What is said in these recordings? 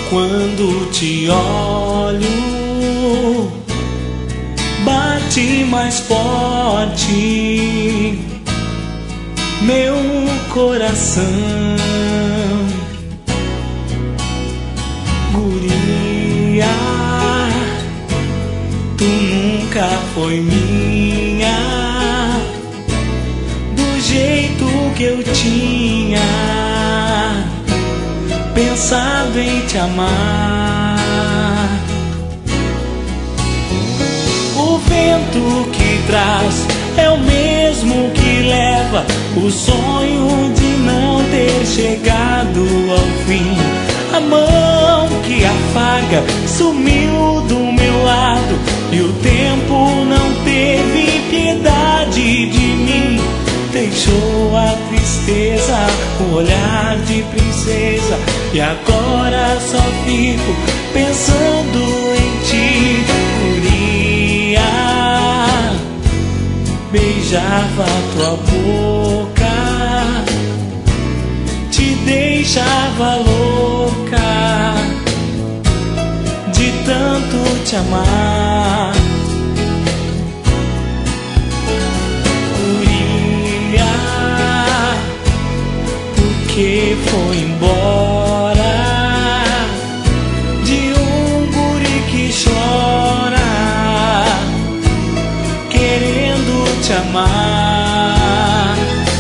Quando te olho, bate mais forte meu coração. Guria, tu nunca foi minha, do jeito que eu tinha pensado em te amar. O vento que traz é o mesmo que leva o sonho de não ter chegado ao fim. A mão que afaga sumiu do meu lado e o tempo não teve piedade de mim. Deixou a tristeza, o olhar de princesa, e agora só fico pensando em ti. Guria, beijava tua boca, te deixava louca de tanto te amar. Que foi embora de um guri que chora, querendo te amar.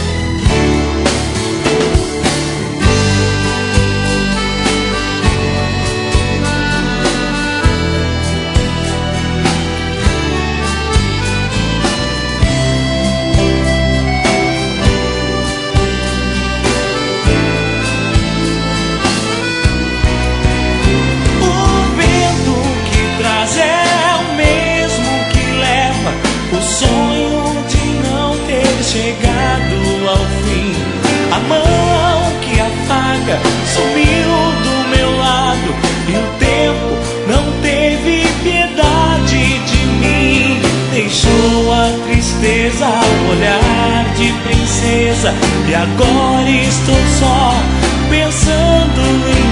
Chegado ao fim, a mão que afaga sumiu do meu lado e o tempo não teve piedade de mim. Deixou a tristeza, o olhar de princesa, e agora estou só pensando em